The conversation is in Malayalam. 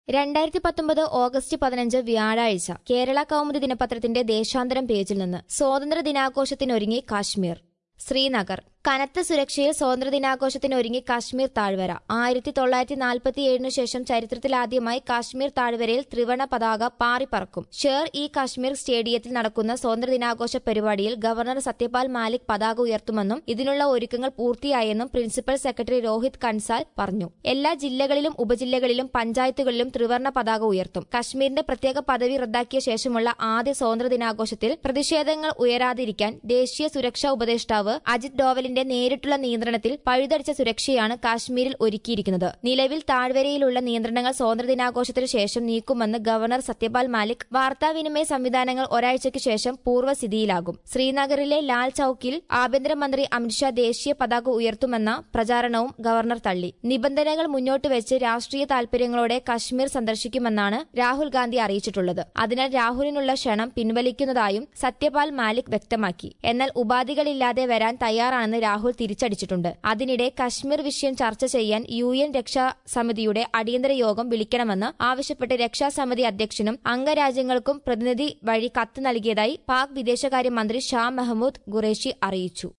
2019 ഓഗസ്റ്റ് 15 വ്യാഴാഴ്ച കേരള കൗമുദി ദിനപത്രത്തിന്റെ ദേശാന്തരം പേജിൽ നിന്ന് സ്വാതന്ത്ര്യ ദിനാഘോഷത്തിനൊരുങ്ങി കാശ്മീർ. ശ്രീനഗർ. കനത്ത സുരക്ഷയിൽ സ്വാതന്ത്ര്യദിനാഘോഷത്തിനൊരുങ്ങി കാശ്മീർ താഴ്വര. 1947 ശേഷം ചരിത്രത്തിലാദ്യമായി കാശ്മീർ താഴ്വരയിൽ ത്രിവർണ പതാക പാറിപ്പറക്കും. ഷേർ-ഇ-കാശ്മീർ സ്റ്റേഡിയത്തിൽ നടക്കുന്ന സ്വാതന്ത്ര്യദിനാഘോഷ പരിപാടിയിൽ ഗവർണർ സത്യപാൽ മാലിക് പതാക ഉയർത്തുമെന്നും ഇതിനുള്ള ഒരുക്കങ്ങൾ പൂർത്തിയായെന്നും പ്രിൻസിപ്പൽ സെക്രട്ടറി രോഹിത് കൻസാൽ പറഞ്ഞു. എല്ലാ ജില്ലകളിലും ഉപജില്ലകളിലും പഞ്ചായത്തുകളിലും ത്രിവർണ പതാക ഉയർത്തും. കശ്മീരിന്റെ പ്രത്യേക പദവി റദ്ദാക്കിയ ശേഷമുള്ള ആദ്യ സ്വാതന്ത്ര്യദിനാഘോഷത്തിൽ പ്രതിഷേധങ്ങൾ ഉയരാതിരിക്കാൻ ദേശീയ സുരക്ഷാ ഉപദേഷ്ടാവ് അജിത് ഡോവലിന്റെ നേരിട്ടുള്ള നിയന്ത്രണത്തിൽ പഴുതടച്ച സുരക്ഷയാണ് കാശ്മീരിൽ ഒരുക്കിയിരിക്കുന്നത്. നിലവിൽ താഴ്വരയിലുള്ള നിയന്ത്രണങ്ങൾ സ്വാതന്ത്ര്യദിനാഘോഷത്തിനു ശേഷം നീക്കുമെന്ന് ഗവർണർ സത്യപാൽ മാലിക്. വാർത്താവിനിമയ സംവിധാനങ്ങൾ ഒരാഴ്ചയ്ക്ക് ശേഷം പൂർവ്വസ്ഥിതിയിലാകും. ശ്രീനഗറിലെ ലാൽ ചൌക്കിൽ ആഭ്യന്തരമന്ത്രി അമിത്ഷാ ദേശീയ പതാക ഉയർത്തുമെന്ന പ്രചാരണവും ഗവർണർ തള്ളി. നിബന്ധനകൾ മുന്നോട്ട് വെച്ച് രാഷ്ട്രീയ താൽപര്യങ്ങളോടെ കശ്മീർ സന്ദർശിക്കുമെന്നാണ് രാഹുൽ ഗാന്ധി അറിയിച്ചിട്ടുള്ളത്. അതിനാൽ രാഹുലിനുള്ള ക്ഷണം പിൻവലിക്കുന്നതായും സത്യപാൽ മാലിക് വ്യക്തമാക്കി. എന്നാൽ ഉപാധികളില്ലാതെ വരാൻ തയ്യാറാണെന്ന് രാഹുൽ തിരിച്ചടിച്ചിട്ടുണ്ട്. അതിനിടെ കശ്മീർ വിഷയം ചർച്ച ചെയ്യാൻ UN രക്ഷാസമിതിയുടെ അടിയന്തര യോഗം വിളിക്കണമെന്ന് ആവശ്യപ്പെട്ട് രക്ഷാസമിതി അധ്യക്ഷനും അംഗരാജ്യങ്ങൾക്കും പ്രതിനിധി വഴി കത്ത് നൽകിയതായി പാക് വിദേശകാര്യമന്ത്രി ഷാ മെഹ്മൂദ് ഖുറേഷി അറിയിച്ചു.